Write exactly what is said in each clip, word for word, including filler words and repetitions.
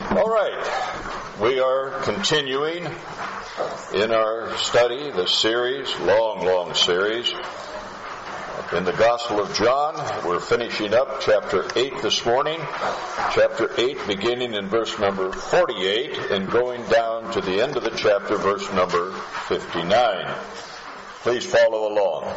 All right, we are continuing in our study, the series, long, long series, in the Gospel of John. We're finishing up chapter eight this morning, chapter eight beginning in verse number forty-eight and going down to the end of the chapter, verse number fifty-nine. Please follow along.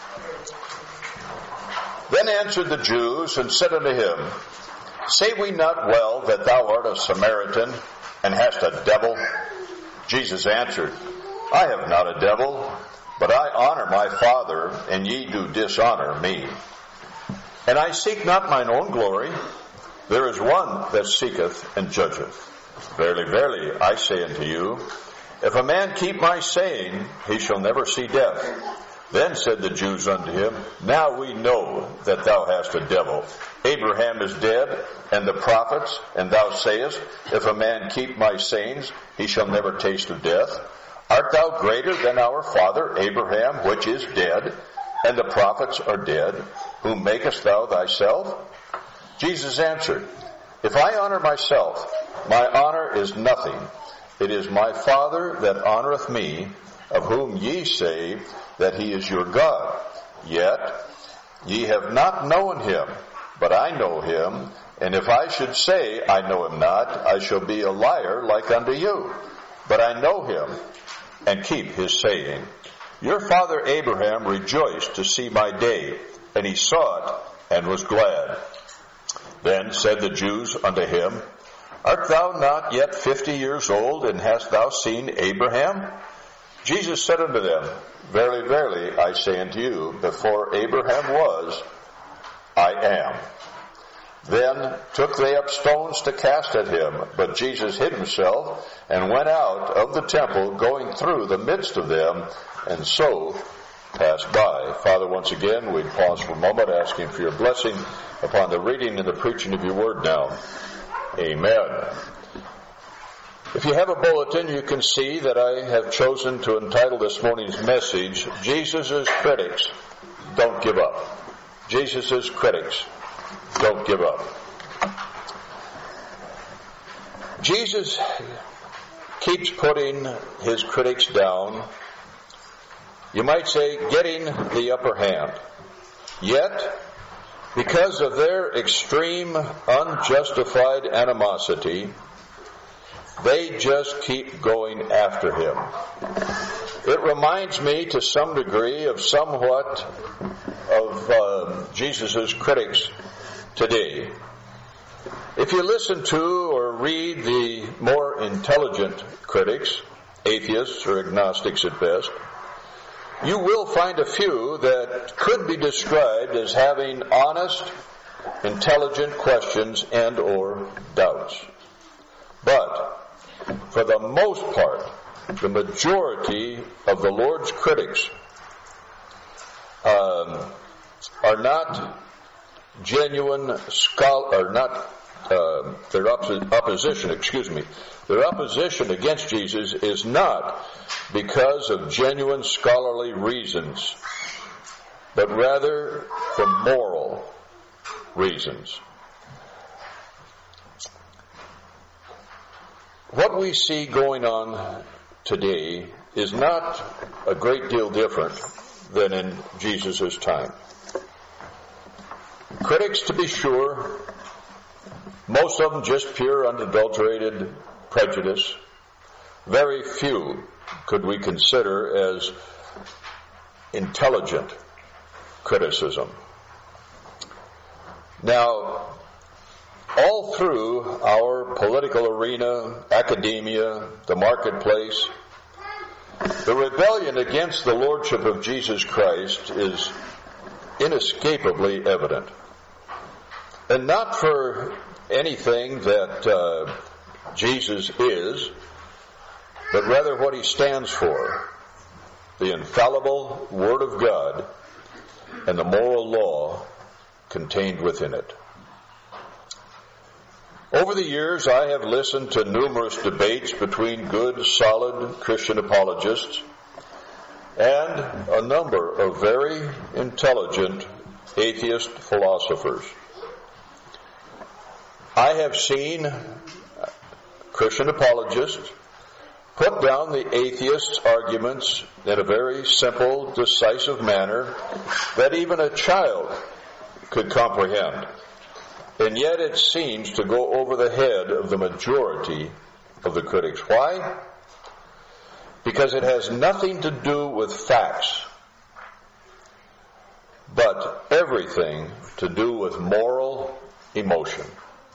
Then answered the Jews and said unto him, Say we not well that thou art a Samaritan, and hast a devil? Jesus answered, I have not a devil, but I honor my Father, and ye do dishonor me. And I seek not mine own glory. There is one that seeketh and judgeth. Verily, verily, I say unto you, if a man keep my saying, he shall never see death. Then said the Jews unto him, Now we know that thou hast a devil. Abraham is dead, and the prophets, and thou sayest, If a man keep my sayings, he shall never taste of death. Art thou greater than our father Abraham, which is dead, and the prophets are dead? Whom makest thou thyself? Jesus answered, If I honor myself, my honor is nothing. It is my Father that honoreth me, of whom ye say that he is your God. Yet ye have not known him, but I know him, and if I should say I know him not, I shall be a liar like unto you. But I know him, and keep his saying. Your father Abraham rejoiced to see my day, and he saw it, and was glad. Then said the Jews unto him, Art thou not yet fifty years old, and hast thou seen Abraham? Jesus said unto them, Verily, verily, I say unto you, before Abraham was, I am. Then took they up stones to cast at him, but Jesus hid himself, and went out of the temple, going through the midst of them, and so passed by. Father, once again, we pause for a moment, asking for your blessing upon the reading and the preaching of your word now. Amen. If you have a bulletin, you can see that I have chosen to entitle this morning's message, Jesus' Critics Don't Give Up. Jesus' Critics Don't Give Up. Jesus keeps putting his critics down, you might say getting the upper hand. Yet, because of their extreme, unjustified animosity, they just keep going after him. It reminds me to some degree of somewhat of uh, Jesus' critics today. If you listen to or read the more intelligent critics, atheists or agnostics at best, you will find a few that could be described as having honest, intelligent questions and or doubts. But for the most part, the majority of the Lord's critics um, are not genuine scholar, are not uh, their oppo- opposition. Excuse me, their opposition against Jesus is not because of genuine scholarly reasons, but rather for moral reasons. What we see going on today is not a great deal different than in Jesus' time. Critics, to be sure, most of them just pure, unadulterated prejudice. Very few could we consider as intelligent criticism. Now, all through our political arena, academia, the marketplace, the rebellion against the lordship of Jesus Christ is inescapably evident. And not for anything that uh, Jesus is, but rather what he stands for, the infallible Word of God and the moral law contained within it. Over the years, I have listened to numerous debates between good, solid Christian apologists and a number of very intelligent atheist philosophers. I have seen Christian apologist, put down the atheist's arguments in a very simple, decisive manner that even a child could comprehend. And yet it seems to go over the head of the majority of the critics. Why? Because it has nothing to do with facts, but everything to do with moral emotion.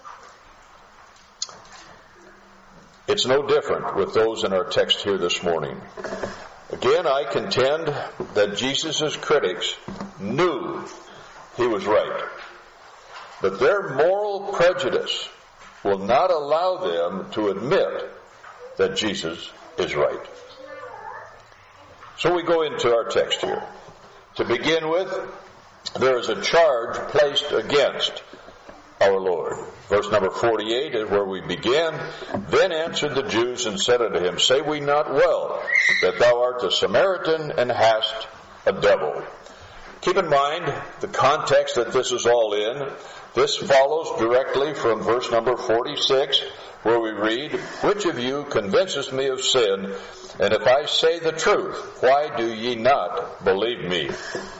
It's no different with those in our text here this morning. Again, I contend that Jesus' critics knew he was right, but their moral prejudice will not allow them to admit that Jesus is right. So we go into our text here. To begin with, there is a charge placed against our Lord. Verse number forty-eight is where we begin. Then answered the Jews and said unto him, Say we not well that thou art a Samaritan and hast a devil? Keep in mind the context that this is all in. This follows directly from verse number forty-six, where we read, Which of you convinces me of sin? And if I say the truth, why do ye not believe me?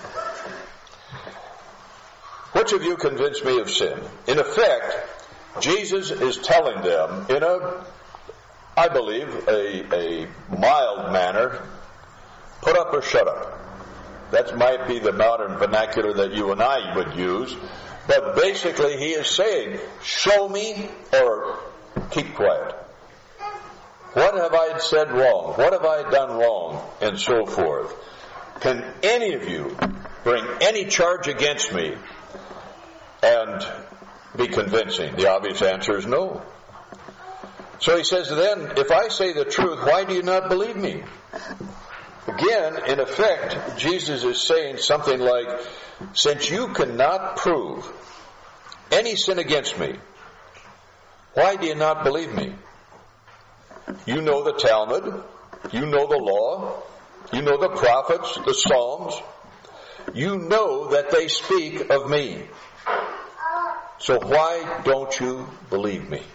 Which of you convince me of sin? In effect, Jesus is telling them in a, I believe, a, a mild manner, put up or shut up. That might be the modern vernacular that you and I would use. But basically he is saying, show me or keep quiet. What have I said wrong? What have I done wrong? And so forth. Can any of you bring any charge against me and be convincing? The obvious answer is no. So he says, then, if I say the truth, why do you not believe me? Again, in effect, Jesus is saying something like, since you cannot prove any sin against me, why do you not believe me? You know the Talmud, you know the law, you know the prophets, the Psalms, you know that they speak of me. So why don't you believe me?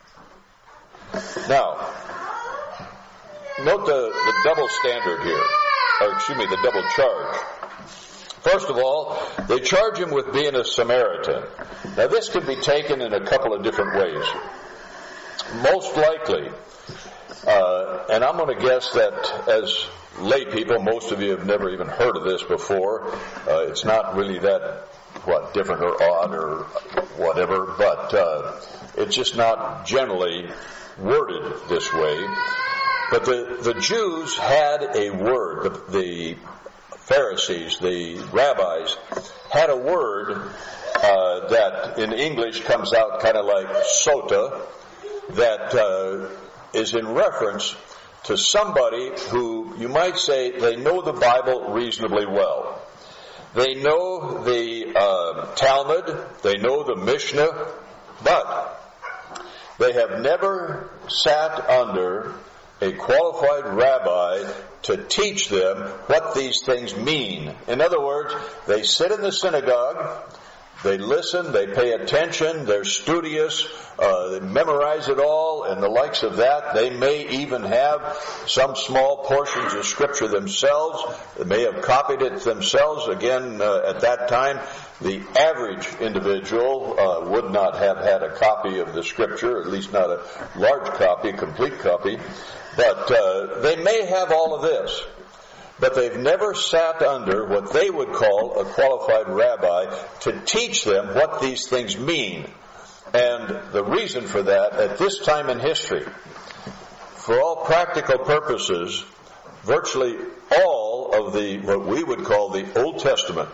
Now, note the, the double standard here, or excuse me, the double charge. First of all, they charge him with being a Samaritan. Now this could be taken in a couple of different ways. Most likely, uh, and I'm going to guess that as lay people, most of you have never even heard of this before. Uh, it's not really that, what, different or odd or whatever, but uh, it's just not generally worded this way. But the, the Jews had a word, the, the Pharisees, the rabbis, had a word uh, that in English comes out kind of like sota, that uh, is in reference to somebody who, you might say, they know the Bible reasonably well. They know the uh, Talmud, they know the Mishnah, but they have never sat under a qualified rabbi to teach them what these things mean. In other words, they sit in the synagogue, they listen, they pay attention, they're studious, uh, they memorize it all, and the likes of that. They may even have some small portions of Scripture themselves. They may have copied it themselves. Again, uh, at that time, the average individual uh, would not have had a copy of the Scripture, at least not a large copy, a complete copy. But uh, they may have all of this. But they've never sat under what they would call a qualified rabbi to teach them what these things mean. And the reason for that, at this time in history, for all practical purposes, virtually all of the, what we would call the Old Testament,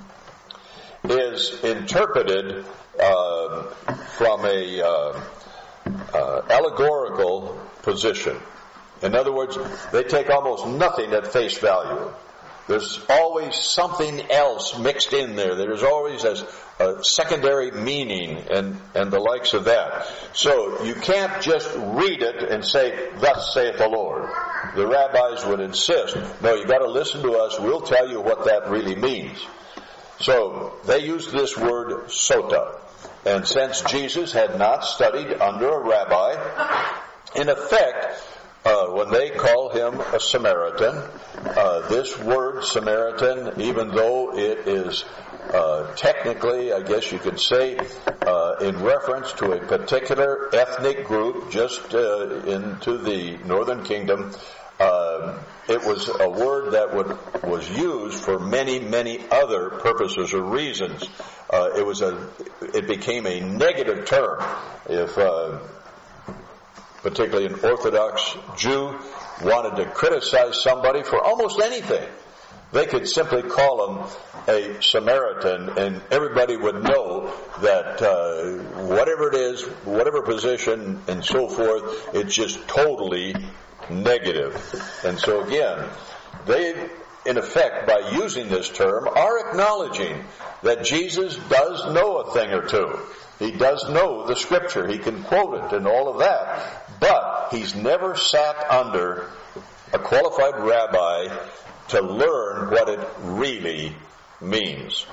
is interpreted uh, from a uh, uh, allegorical position. In other words, they take almost nothing at face value. There's always something else mixed in there. There's always a, a secondary meaning and, and the likes of that. So you can't just read it and say, thus saith the Lord. The rabbis would insist, no, you've got to listen to us. We'll tell you what that really means. So they used this word sota. And since Jesus had not studied under a rabbi, In effect, uh, when they call him a Samaritan, uh, this word Samaritan, even though it is uh, technically, I guess you could say, uh, in reference to a particular ethnic group just uh, into the northern kingdom, uh, it was a word that would, was used for many, many other purposes or reasons. Uh, it was a, it became a negative term if, uh, particularly an Orthodox Jew wanted to criticize somebody for almost anything. They could simply call him a Samaritan, and everybody would know that uh, whatever it is, whatever position and so forth, it's just totally negative. And so again, they, in effect, by using this term, are acknowledging that Jesus does know a thing or two. He does know the Scripture. He can quote it and all of that. But he's never sat under a qualified rabbi to learn what it really means.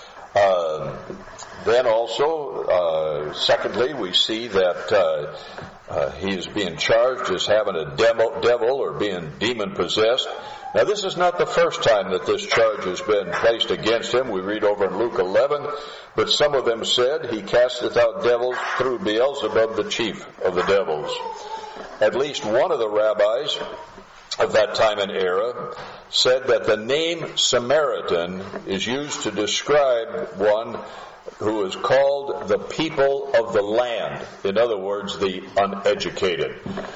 Uh, then also, uh, secondly, we see that uh, uh, he is being charged as having a devil, devil or being demon-possessed. Now, this is not the first time that this charge has been placed against him. We read over in Luke eleven, but some of them said, he casteth out devils through Beelzebub, the chief of the devils. At least one of the rabbis of that time and era said that the name Samaritan is used to describe one who is called the people of the land. In other words, the uneducated.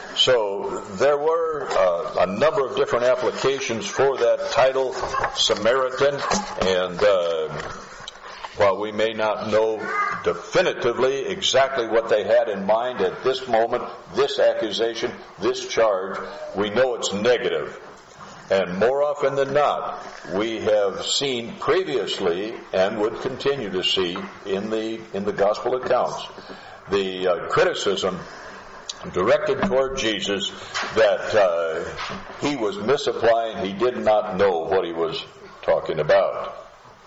So there were uh, a number of different applications for that title, Samaritan, and uh, while we may not know definitively exactly what they had in mind at this moment, this accusation, this charge, we know it's negative. And more often than not, we have seen previously and would continue to see in the in the gospel accounts the uh, criticism directed toward Jesus that uh, he was misapplying, he did not know what he was talking about.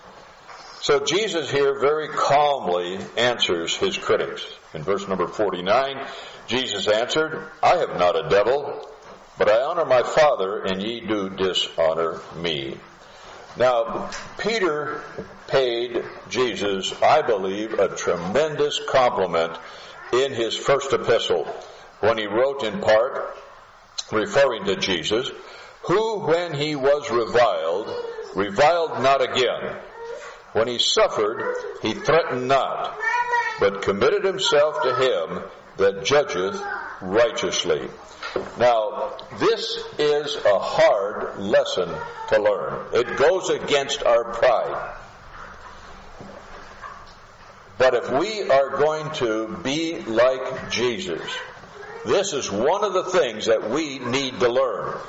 So Jesus here very calmly answers his critics. In verse number forty-nine, Jesus answered, I have not a devil, but I honor my Father, and ye do dishonor me. Now, Peter paid Jesus, I believe, a tremendous compliment in his first epistle when he wrote in part, referring to Jesus, who when he was reviled, reviled not again. When he suffered, he threatened not, but committed himself to him that judgeth righteously. Now, this is a hard lesson to learn. It goes against our pride. But if we are going to be like Jesus, this is one of the things that we need to learn.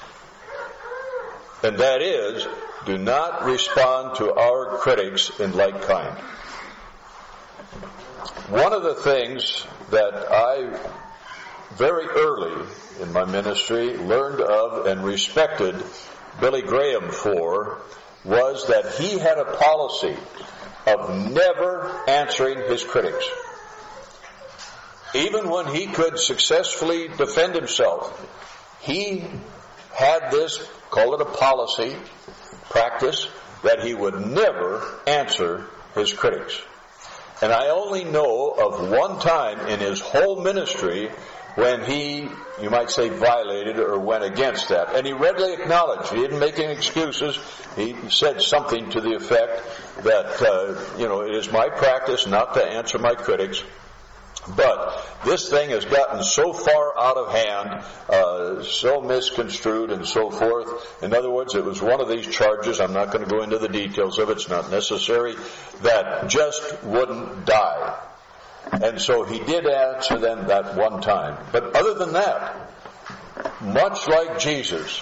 And that is, do not respond to our critics in like kind. One of the things that I very early in my ministry learned of and respected Billy Graham for was that he had a policy of never answering his critics. Even when he could successfully defend himself, he had this, call it a policy, practice, that he would never answer his critics. And I only know of one time in his whole ministry when he, you might say, violated or went against that. And he readily acknowledged. He didn't make any excuses. He said something to the effect that, uh, you know, it is my practice not to answer my critics. But this thing has gotten so far out of hand, uh, so misconstrued and so forth. In other words, it was one of these charges, I'm not going to go into the details of it, it's not necessary, that just wouldn't die. And so he did answer them that one time. But other than that, much like Jesus,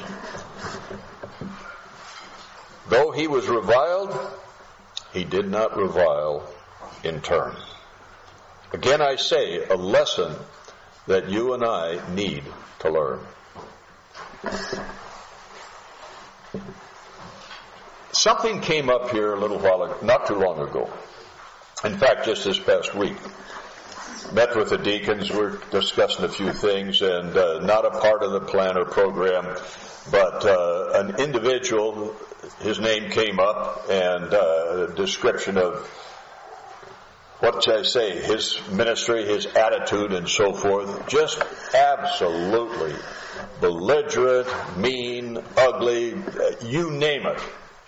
though he was reviled, he did not revile in turn. Again, I say, a lesson that you and I need to learn. Something came up here a little while ago, not too long ago. In fact, just this past week. met with the deacons. We're discussing a few things, and uh, not a part of the plan or program, but uh, an individual, his name came up, and uh, a description of, what should I say, his ministry, his attitude, and so forth. Just absolutely belligerent, mean, ugly, you name it.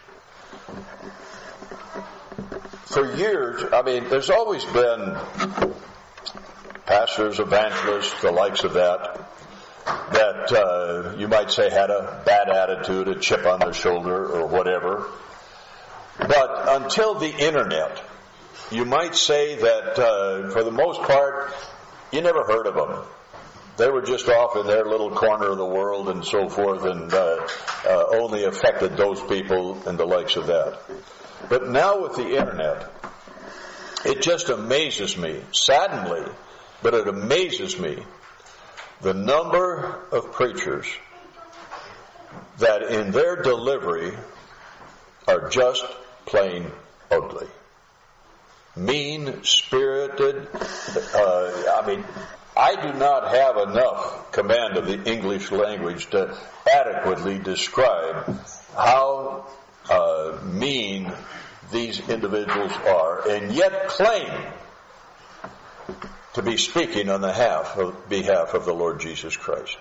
For years, I mean, there's always been pastors, evangelists, the likes of that, that uh, you might say had a bad attitude, a chip on their shoulder, or whatever. But until the internet, you might say that uh, for the most part, you never heard of them. They were just off in their little corner of the world and so forth, and uh, uh, only affected those people and the likes of that. But now with the internet, it just amazes me, saddeningly, but it amazes me, the number of preachers that in their delivery are just plain ugly. Mean-spirited. Uh, I mean, I do not have enough command of the English language to adequately describe how uh, mean these individuals are, and yet claim to be speaking on the behalf of, behalf of the Lord Jesus Christ.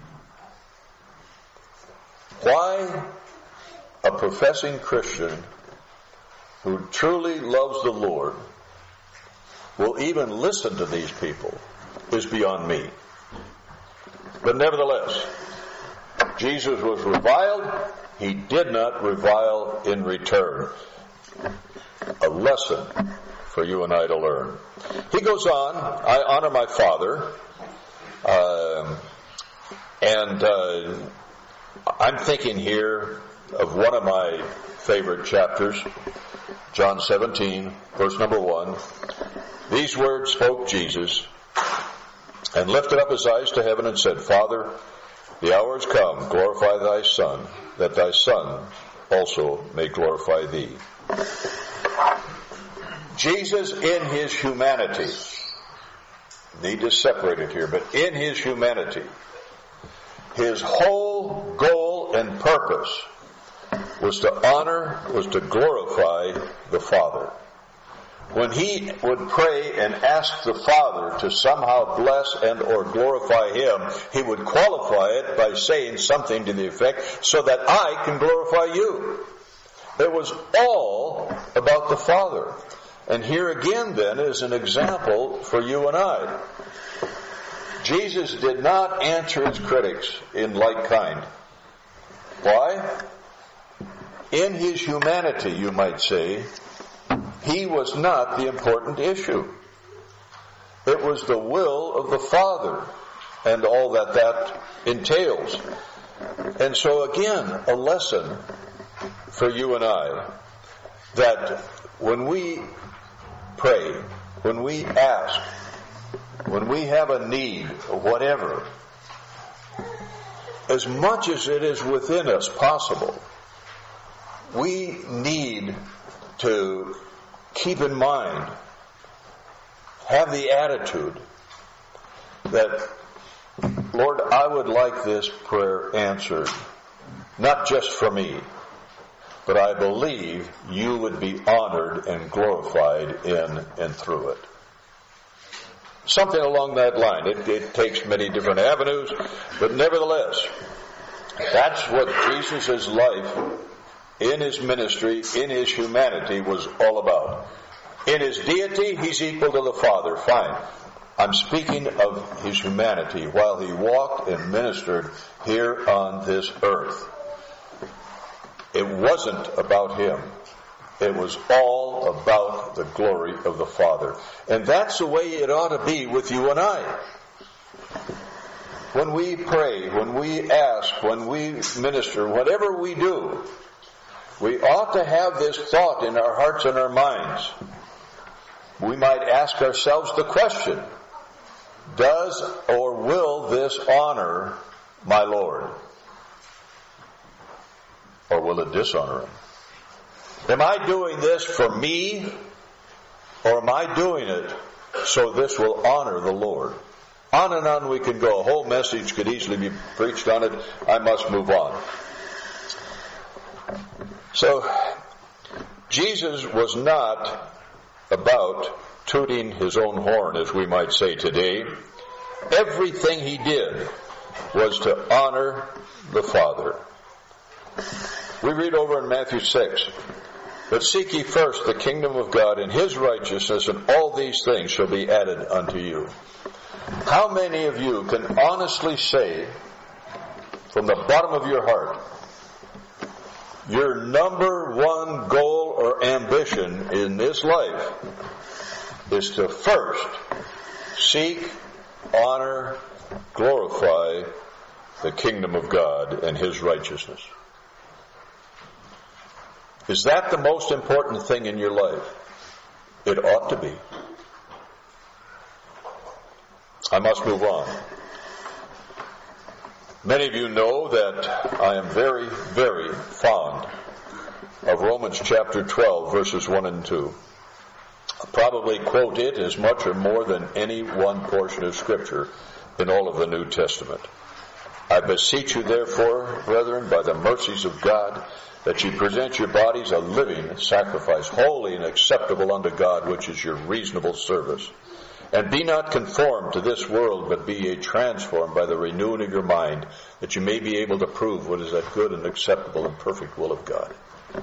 Why a professing Christian who truly loves the Lord will even listen to these people is beyond me. But nevertheless, Jesus was reviled. He did not revile in return. A lesson for you and I to learn. He goes on, I honor my Father, uh, and uh, I'm thinking here of one of my favorite chapters, John seventeen, verse number one. These words spoke Jesus, and lifted up his eyes to heaven and said, Father, the hour is come, glorify thy Son, that thy Son also may glorify thee. Jesus in his humanity, need to separate it here, but in his humanity, his whole goal and purpose was to honor, was to glorify the Father. When he would pray and ask the Father to somehow bless and or glorify him, he would qualify it by saying something to the effect, so that I can glorify you. It was all about the Father. And here again then is an example for you and I. Jesus did not answer his critics in like kind. Why? In his humanity, you might say, he was not the important issue. It was the will of the Father and all that that entails. And so again, a lesson for you and I, that when we pray, when we ask, when we have a need, or whatever, as much as it is within us possible, we need to keep in mind, have the attitude that, Lord, I would like this prayer answered, not just for me, but I believe you would be honored and glorified in and through it. Something along that line. It, it takes many different avenues, but nevertheless, that's what Jesus' life in his ministry, in his humanity, was all about. In his deity, he's equal to the Father. Fine. I'm speaking of his humanity while he walked and ministered here on this earth. It wasn't about him. It was all about the glory of the Father. And that's the way it ought to be with you and I. When we pray, when we ask, when we minister, whatever we do, we ought to have this thought in our hearts and our minds. We might ask ourselves the question, does or will this honor my Lord? Or will it dishonor him? Am I doing this for me, or am I doing it so this will honor the Lord. On and on we can go. A whole message could easily be preached on it. I must move on. So, Jesus was not about tooting his own horn, as we might say today. Everything he did was to honor the Father. We read over in Matthew six, "But seek ye first the kingdom of God and his righteousness, and all these things shall be added unto you." How many of you can honestly say, from the bottom of your heart, your number one goal or ambition in this life is to first seek, honor, glorify the kingdom of God and his righteousness? Is that the most important thing in your life? It ought to be. I must move on. Many of you know that I am very, very fond of Romans chapter twelve, verses one and two. I probably quote it as much or more than any one portion of Scripture in all of the New Testament. "I beseech you, therefore, brethren, by the mercies of God, that ye present your bodies a living sacrifice, holy and acceptable unto God, which is your reasonable service. And be not conformed to this world, but be ye transformed by the renewing of your mind, that you may be able to prove what is that good and acceptable and perfect will of God."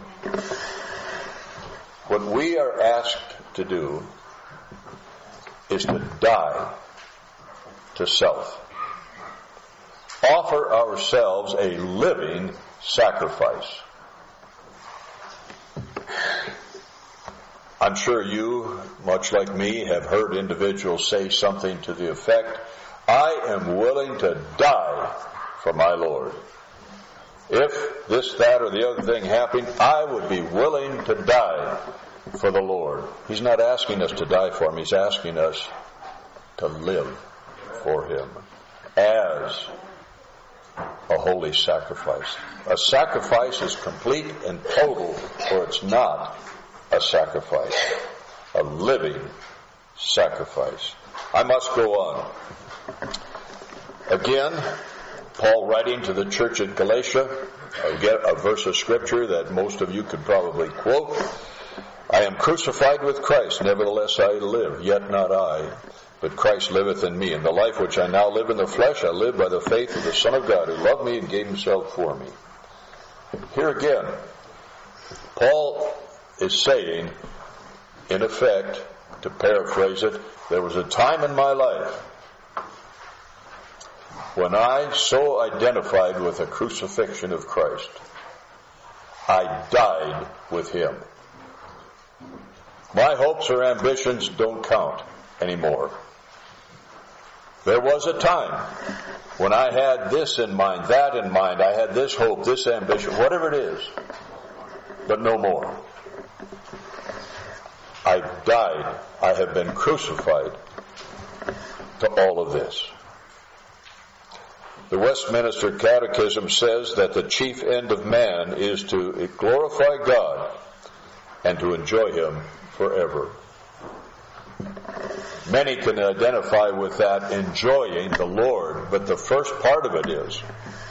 What we are asked to do is to die to self. Offer ourselves a living sacrifice. I'm sure you, much like me, have heard individuals say something to the effect, "I am willing to die for my Lord. If this, that, or the other thing happened, I would be willing to die for the Lord." He's not asking us to die for him. He's asking us to live for him as a holy sacrifice. A sacrifice is complete and total, or it's not a sacrifice. A living sacrifice. I must go on. Again, Paul writing to the church at Galatia, again, a verse of Scripture that most of you could probably quote. "I am crucified with Christ, nevertheless I live, yet not I, but Christ liveth in me. And the life which I now live in the flesh, I live by the faith of the Son of God, who loved me and gave himself for me." Here again, Paul is saying, in effect, to paraphrase it, there was a time in my life when I so identified with the crucifixion of Christ, I died with him. My hopes or ambitions don't count anymore. There was a time when I had this in mind, that in mind, I had this hope, this ambition, whatever it is, but no more. I died. I have been crucified to all of this. The Westminster Catechism says that the chief end of man is to glorify God and to enjoy him forever. Many can identify with that, enjoying the Lord, but the first part of it is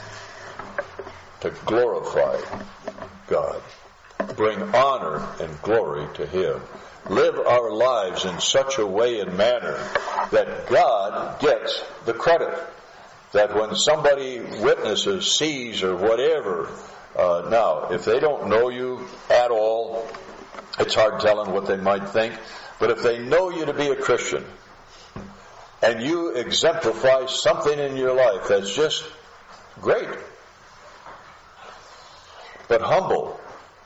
to glorify God, bring honor and glory to him, live our lives in such a way and manner that God gets the credit. That when somebody witnesses, sees, or whatever, uh, now, if they don't know you at all, it's hard telling what they might think, but if they know you to be a Christian, and you exemplify something in your life that's just great, but humble,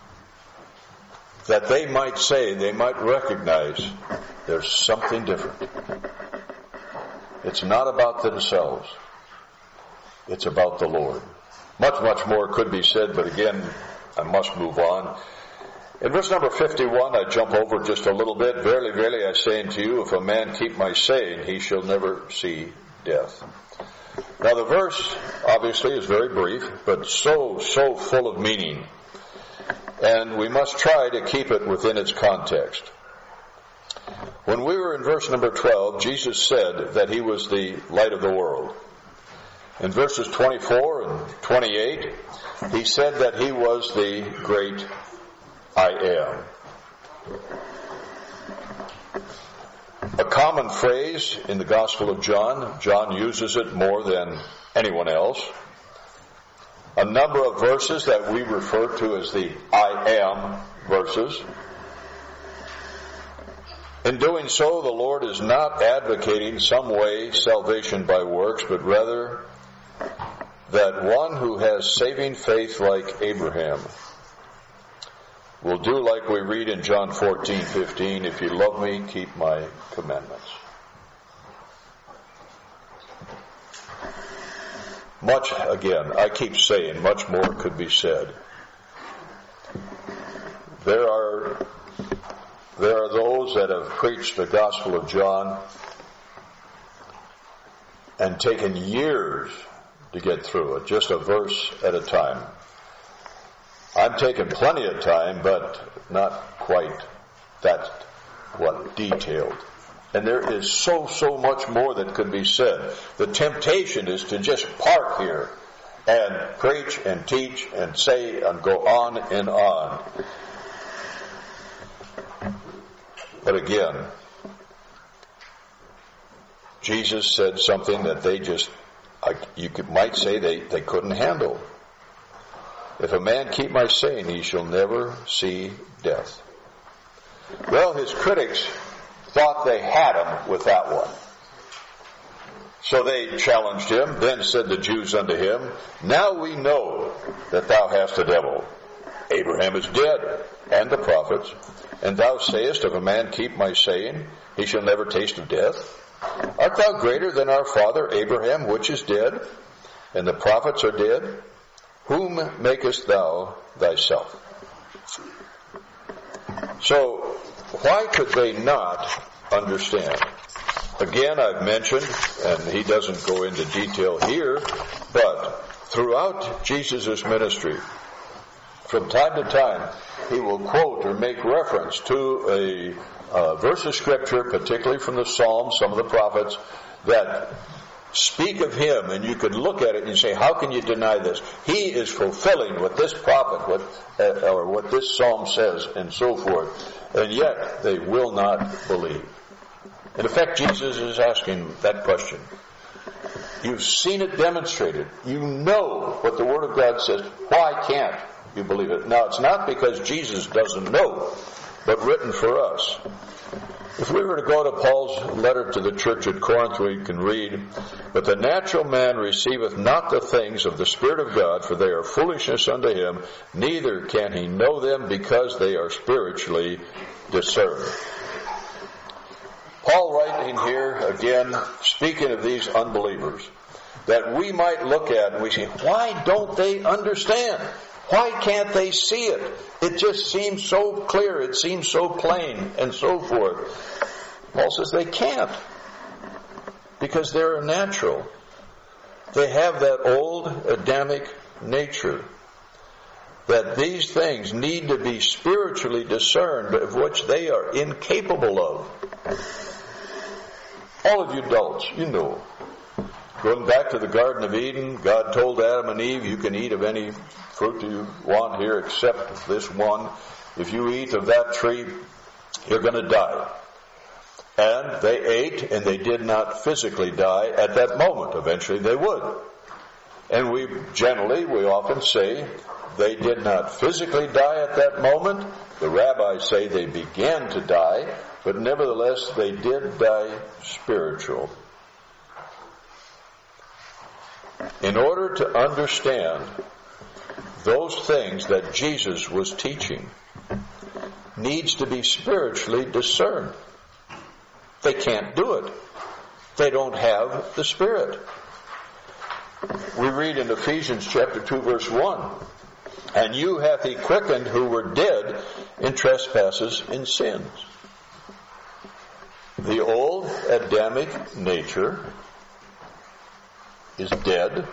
that they might say, they might recognize there's something different. It's not about themselves. It's about the Lord. Much, much more could be said, but again, I must move on. In verse number fifty-one, I jump over just a little bit. "Verily, verily, I say unto you, if a man keep my saying, he shall never see death." Now the verse, obviously, is very brief, but so, so full of meaning. And we must try to keep it within its context. When we were in verse number twelve, Jesus said that he was the light of the world. In verses twenty-four and twenty-eight, he said that he was the great I am. A common phrase in the Gospel of John. John uses it more than anyone else. A number of verses that we refer to as the I am verses. In doing so, the Lord is not advocating some way salvation by works, but rather that one who has saving faith like Abraham will do like we read in John fourteen fifteen, if you love me, keep my commandments. Much, again, I keep saying, much more could be said. There are, there are those that have preached the Gospel of John and taken years to get through it, just a verse at a time. I'm taking plenty of time, but not quite that, what, detailed. And there is so, so much more that could be said. The temptation is to just park here and preach and teach and say and go on and on. But again, Jesus said something that they just, you could, might say they, they couldn't handle. If a man keep my saying, he shall never see death. Well, his critics thought they had him with that one. So they challenged him. Then said the Jews unto him, now we know that thou hast a devil. Abraham is dead, and the prophets. And thou sayest, if a man keep my saying, he shall never taste of death. Art thou greater than our father Abraham, which is dead, and the prophets are dead? Whom makest thou thyself? So, why could they not understand? Again, I've mentioned, and he doesn't go into detail here, but throughout Jesus' ministry, from time to time, he will quote or make reference to a uh, verse of Scripture, particularly from the Psalms, some of the prophets, that speak of him, and you could look at it and you say, how can you deny this? He is fulfilling what this prophet what, uh, or what this psalm says, and so forth. And yet, they will not believe. In effect, Jesus is asking that question. You've seen it demonstrated. You know what the Word of God says. Why can't you believe it? Now, it's not because Jesus doesn't know, but written for us. If we were to go to Paul's letter to the church at Corinth, we can read, but the natural man receiveth not the things of the Spirit of God, for they are foolishness unto him, neither can he know them because they are spiritually discerned. Paul writing here, again, speaking of these unbelievers, that we might look at and we say, why don't they understand? Why can't they see it? It just seems so clear, it seems so plain, and so forth. Paul says they can't, because they're natural. They have that old Adamic nature, that these things need to be spiritually discerned, of which they are incapable of. All of you adults, you know. Going back to the Garden of Eden, God told Adam and Eve, you can eat of any fruit you want here except this one. If you eat of that tree, you're going to die. And they ate, and they did not physically die at that moment. Eventually they would. And we generally, we often say, they did not physically die at that moment. The rabbis say they began to die, but nevertheless they did die spiritual. In order to understand those things that Jesus was teaching, needs to be spiritually discerned. They can't do it. They don't have the Spirit. We read in Ephesians chapter two verse one, and you hath he quickened who were dead in trespasses and sins. The old Adamic nature is dead.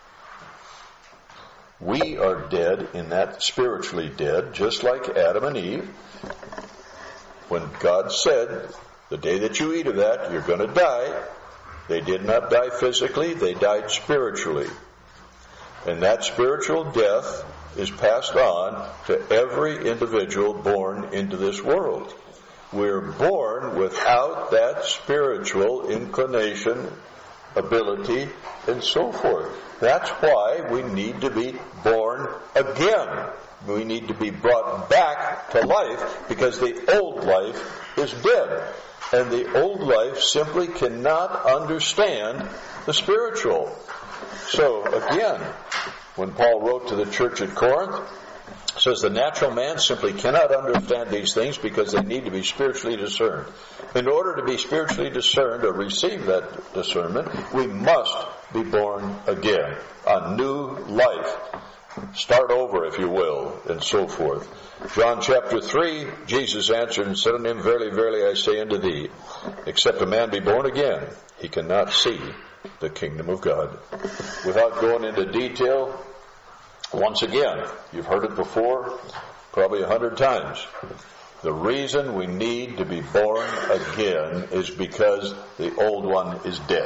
We are dead in that, spiritually dead, just like Adam and Eve. When God said, The day that you eat of that, you're going to die. They did not die physically, they died spiritually. And that spiritual death is passed on to every individual born into this world. We're born without that spiritual inclination, ability, and so forth. That's why we need to be born again. We need to be brought back to life, because the old life is dead. And the old life simply cannot understand the spiritual. So again, when Paul wrote to the church at Corinth, it says the natural man simply cannot understand these things because they need to be spiritually discerned. In order to be spiritually discerned or receive that discernment, we must be born again. A new life. Start over, if you will, and so forth. John chapter three, Jesus answered and said unto him, Verily, verily, I say unto thee, except a man be born again, he cannot see the kingdom of God. Without going into detail, once again, you've heard it before, probably a hundred times. The reason we need to be born again is because the old one is dead.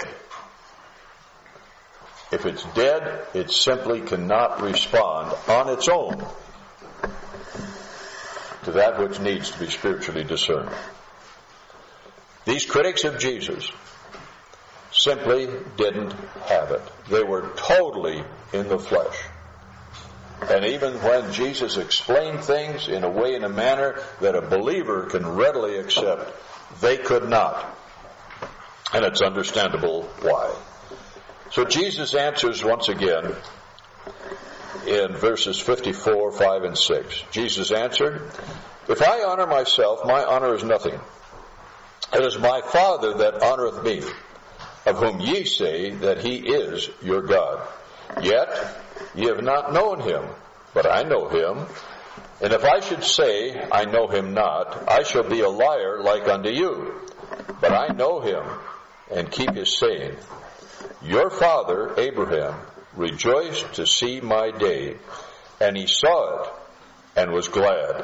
If it's dead, it simply cannot respond on its own to that which needs to be spiritually discerned. These critics of Jesus simply didn't have it. They were totally in the flesh. And even when Jesus explained things in a way, in a manner that a believer can readily accept, they could not. And it's understandable why. So Jesus answers once again in verses fifty-four, five, and six. Jesus answered, If I honor myself, my honor is nothing. It is my Father that honoreth me, of whom ye say that he is your God. Yet ye have not known him, but I know him. And if I should say, I know him not, I shall be a liar like unto you. But I know him, and keep his saying. Your father, Abraham, rejoiced to see my day, and he saw it, and was glad.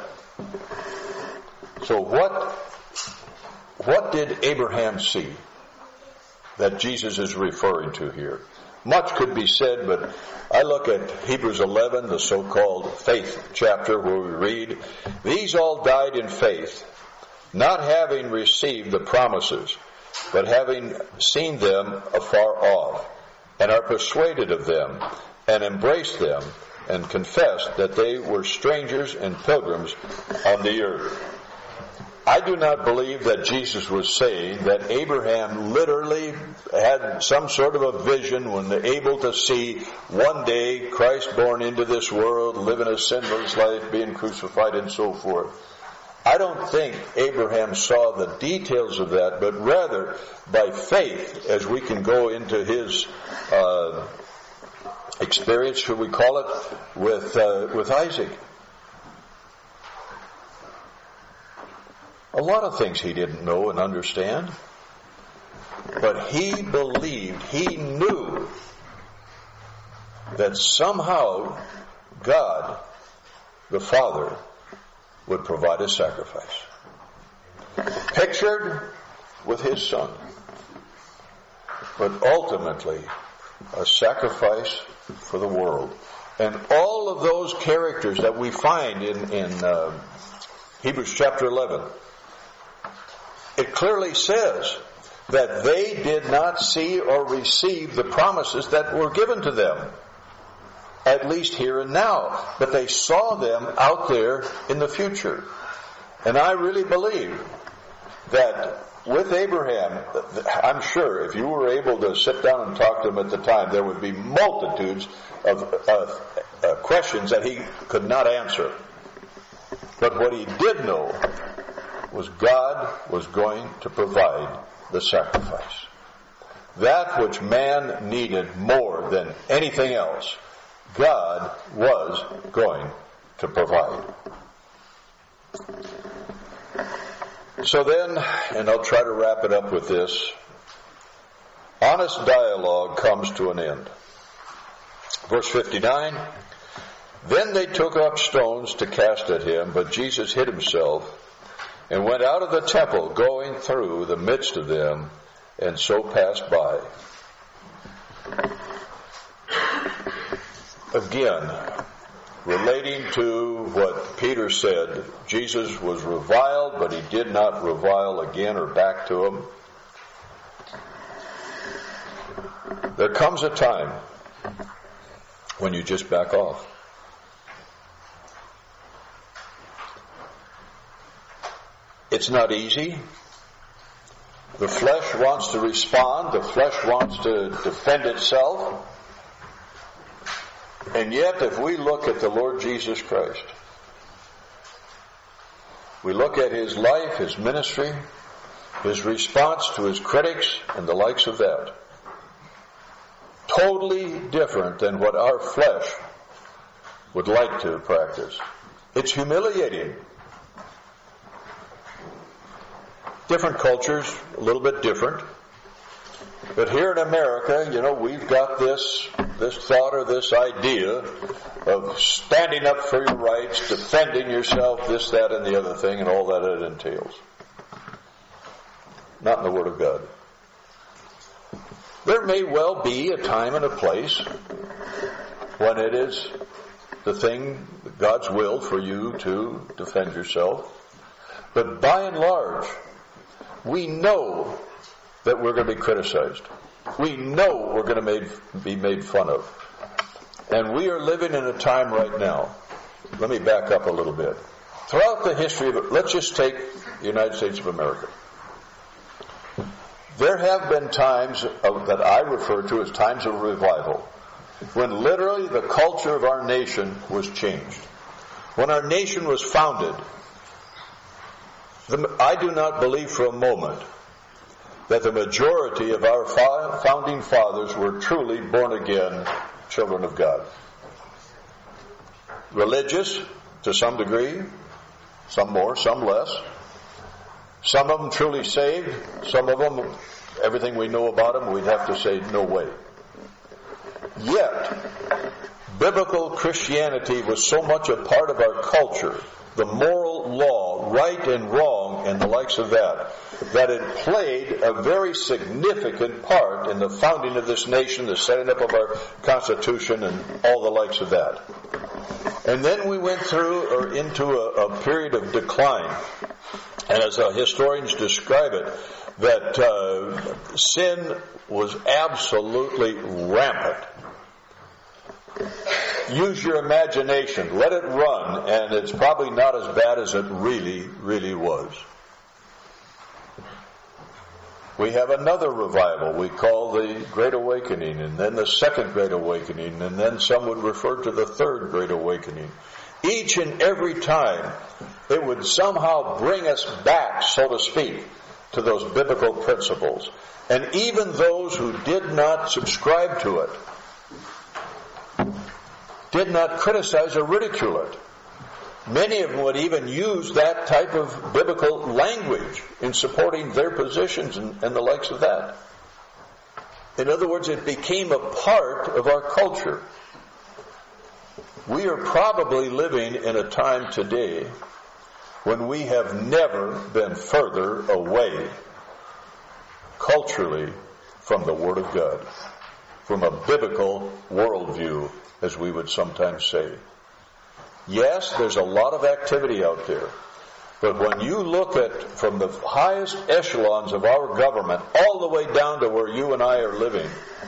So what, what did Abraham see that Jesus is referring to here? Much could be said, but I look at Hebrews eleven, the so-called faith chapter, where we read, These all died in faith, not having received the promises, but having seen them afar off, and are persuaded of them, and embrace them, and confess that they were strangers and pilgrims on the earth. I do not believe that Jesus was saying that Abraham literally had some sort of a vision when able to see one day Christ born into this world, living a sinless life, being crucified, and so forth. I don't think Abraham saw the details of that, but rather by faith, as we can go into his uh, experience, should we call it, with uh, with Isaac. A lot of things he didn't know and understand, but he believed, he knew that somehow God, the Father, would provide a sacrifice. Pictured with his son, but ultimately a sacrifice for the world. And all of those characters that we find in, in uh, Hebrews chapter eleven, it clearly says that they did not see or receive the promises that were given to them, at least here and now, but they saw them out there in the future. And I really believe that with Abraham, I'm sure if you were able to sit down and talk to him at the time, there would be multitudes of uh, uh, questions that he could not answer. But what he did know was God was going to provide the sacrifice. That which man needed more than anything else, God was going to provide. So then, and I'll try to wrap it up with this, honest dialogue comes to an end. Verse fifty-nine, Then they took up stones to cast at him, but Jesus hid himself and went out of the temple, going through the midst of them, and so passed by. Again, relating to what Peter said, Jesus was reviled, but he did not revile again or back to him. There comes a time when you just back off. It's not easy. The flesh wants to respond. The flesh wants to defend itself. And yet, if we look at the Lord Jesus Christ, we look at His life, His ministry, His response to His critics, and the likes of that, totally different than what our flesh would like to practice. It's humiliating. Different cultures, a little bit different. But here in America, you know, we've got this this thought or this idea of standing up for your rights, defending yourself, this, that, and the other thing, and all that it entails. Not in the Word of God. There may well be a time and a place when it is the thing, God's will for you to defend yourself. But by and large, we know that we're going to be criticized. We know we're going to made, be made fun of. And we are living in a time right now. Let me back up a little bit. Throughout the history of it, let's just take the United States of America. There have been times of, that I refer to as times of revival, when literally the culture of our nation was changed. When our nation was founded, the, I do not believe for a moment that the majority of our founding fathers were truly born-again children of God. Religious, to some degree, some more, some less. Some of them truly saved, some of them, everything we know about them, we'd have to say, no way. Yet, biblical Christianity was so much a part of our culture, the moral law, right and wrong, and the likes of that, that it played a very significant part in the founding of this nation, the setting up of our Constitution, and all the likes of that. And then we went through or into a, a period of decline. And as uh, historians describe it, that uh, sin was absolutely rampant. Use your imagination, let it run, and it's probably not as bad as it really, really was. We have another revival we call the Great Awakening, and then the Second Great Awakening, and then some would refer to the Third Great Awakening. Each and every time, it would somehow bring us back, so to speak, to those biblical principles. And even those who did not subscribe to it did not criticize or ridicule it. Many of them would even use that type of biblical language in supporting their positions and, and the likes of that. In other words, it became a part of our culture. We are probably living in a time today when we have never been further away culturally from the Word of God, from a biblical worldview, as we would sometimes say. Yes, there's a lot of activity out there, but when you look at from the highest echelons of our government all the way down to where you and I are living,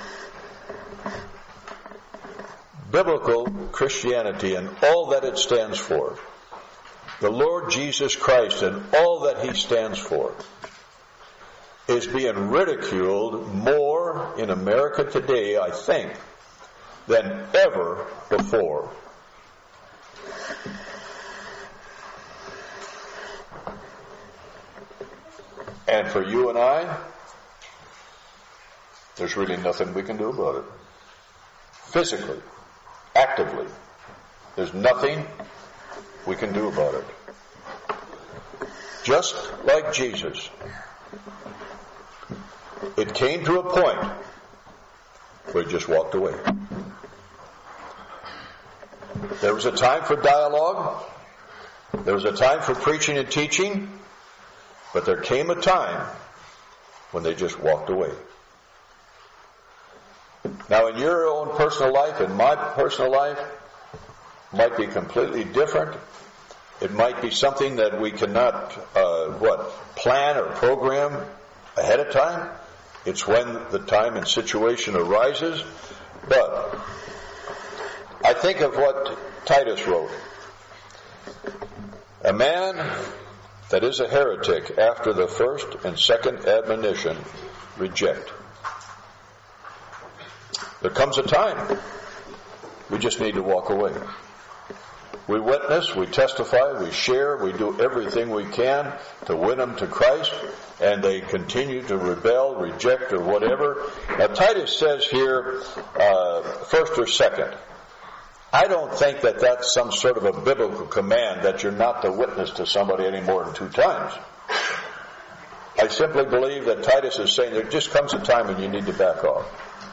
biblical Christianity and all that it stands for, the Lord Jesus Christ and all that He stands for, is being ridiculed more in America today, I think, than ever before. And for you and I, there's really nothing we can do about it. Physically, actively, there's nothing we can do about it. Just like Jesus, it came to a point where He just walked away. There was a time for dialogue. There was a time for preaching and teaching. But there came a time when they just walked away. Now, in your own personal life, in my personal life, might be completely different. It might be something that we cannot, uh, what, plan or program ahead of time. It's when the time and situation arises. But I think of what Titus wrote. A man that is a heretic after the first and second admonition, reject. There comes a time we just need to walk away. We witness, we testify, we share, we do everything we can to win them to Christ, and they continue to rebel, reject, or whatever. Now, Titus says here, uh, first or second. I don't think that that's some sort of a biblical command that you're not to witness to somebody any more than two times. I simply believe that Titus is saying there just comes a time when you need to back off.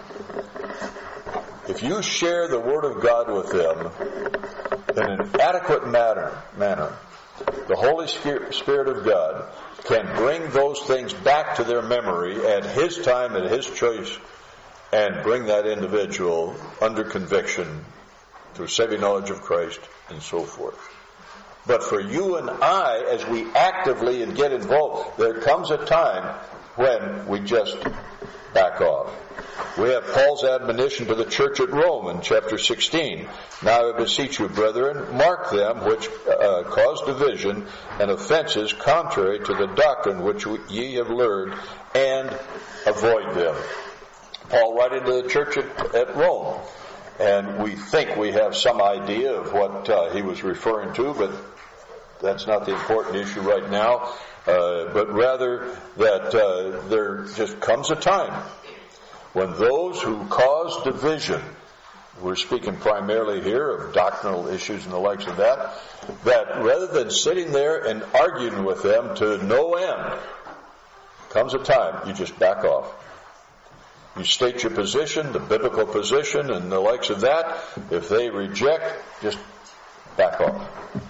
If you share the Word of God with them in an adequate manner, manner, the Holy Spirit of God can bring those things back to their memory at His time, at His choice, and bring that individual under conviction through saving knowledge of Christ and so forth. But for you and I, as we actively and get involved, there comes a time when we just back off. We have Paul's admonition to the church at Rome in chapter sixteen. Now I beseech you, brethren, mark them which uh, cause division and offenses contrary to the doctrine which ye have learned, and avoid them. Paul writing to the church at, at Rome. And we think we have some idea of what uh, he was referring to, but that's not the important issue right now. Uh, but rather that uh, there just comes a time when those who cause division, we're speaking primarily here of doctrinal issues and the likes of that, that rather than sitting there and arguing with them to no end, comes a time you just back off. You state your position, the biblical position, and the likes of that. If they reject, just back off.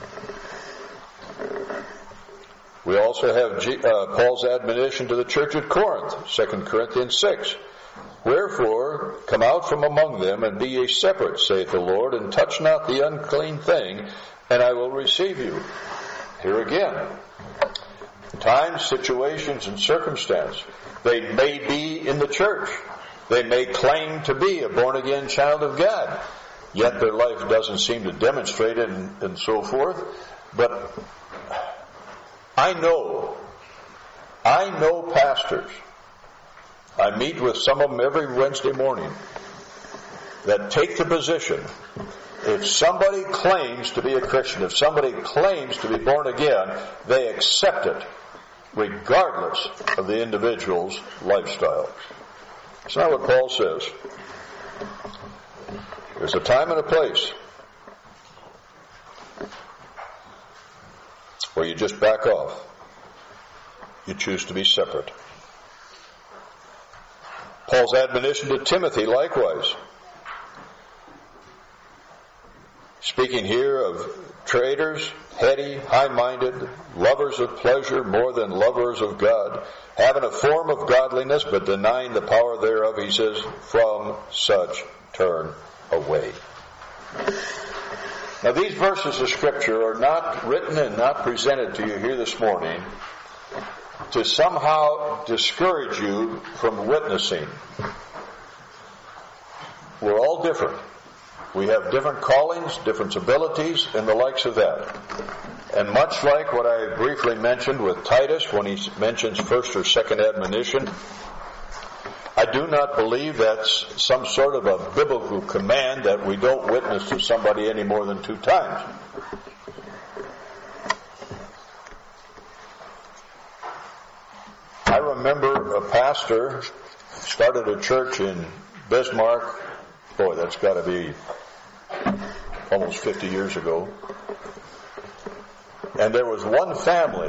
We also have G, uh, Paul's admonition to the church at Corinth, Second Corinthians six. Wherefore, come out from among them, and be ye separate, saith the Lord, and touch not the unclean thing, and I will receive you. Here again, times, situations, and circumstance. They may be in the church. They may claim to be a born-again child of God, yet their life doesn't seem to demonstrate it and, and so forth. But I know, I know pastors, I meet with some of them every Wednesday morning, that take the position, if somebody claims to be a Christian, if somebody claims to be born again, they accept it, regardless of the individual's lifestyle. It's not what Paul says. There's a time and a place where you just back off. You choose to be separate. Paul's admonition to Timothy likewise. Speaking here of traitors, heady, high-minded, lovers of pleasure more than lovers of God, having a form of godliness but denying the power thereof, he says, from such turn away. Now these verses of Scripture are not written and not presented to you here this morning to somehow discourage you from witnessing. We're all different. We have different callings, different abilities, and the likes of that. And much like what I briefly mentioned with Titus when he mentions first or second admonition, I do not believe that's some sort of a biblical command that we don't witness to somebody any more than two times. I remember a pastor started a church in Bismarck. Boy, that's got to be almost fifty years ago. And there was one family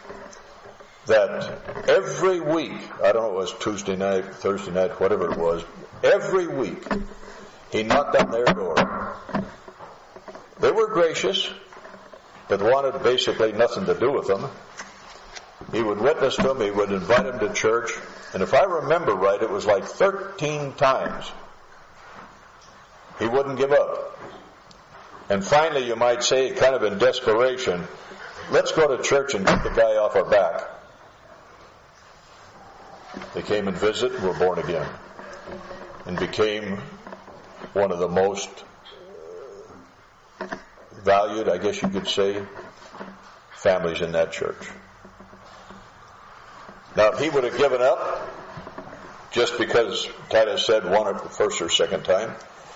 that every week, I don't know, it was Tuesday night, Thursday night, whatever it was, every week he knocked on their door. They were gracious, but wanted basically nothing to do with them. He would witness to them. He would invite them to church. And if I remember right, it was like thirteen times he wouldn't give up. And finally, you might say, kind of in desperation, let's go to church and get the guy off our back. They came and visit and were born again. And became one of the most valued, I guess you could say, families in that church. Now, if he would have given up just because Titus said one or the first or second time,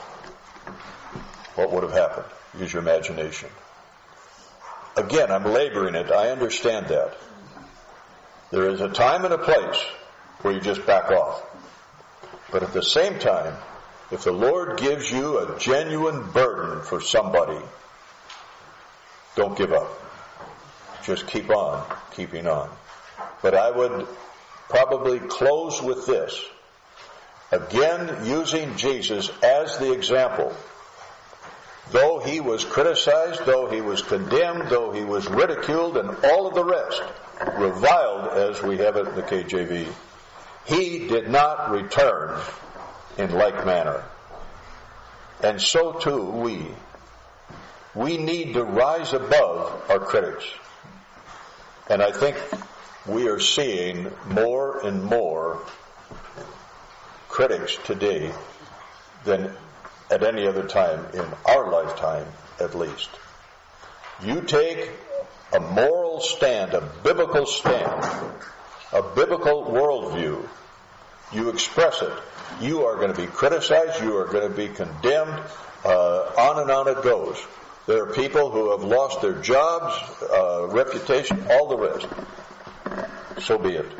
what would have happened? Use your imagination. Again, I'm laboring it. I understand that. There is a time and a place where you just back off. But at the same time, if the Lord gives you a genuine burden for somebody, don't give up. Just keep on, keeping on. But I would probably close with this. Again, using Jesus as the example. Though he was criticized, though he was condemned, though he was ridiculed, and all of the rest, reviled as we have it in the K J V, he did not return in like manner. And so too we. We need to rise above our critics. And I think we are seeing more and more critics today than at any other time in our lifetime, at least. You take a moral stand, a biblical stand, a biblical worldview, you express it. You are going to be criticized, you are going to be condemned, uh, on and on it goes. There are people who have lost their jobs, uh, reputation, all the rest. So be it.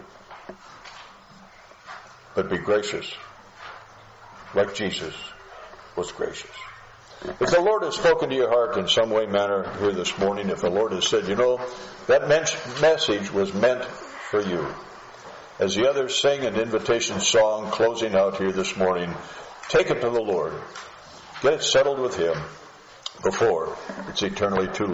But be gracious, like Jesus was gracious. If the Lord has spoken to your heart in some way, manner here this morning, if the Lord has said, you know, that message was meant for you. As the others sing an invitation song closing out here this morning, take it to the Lord. Get it settled with Him before it's eternally too late.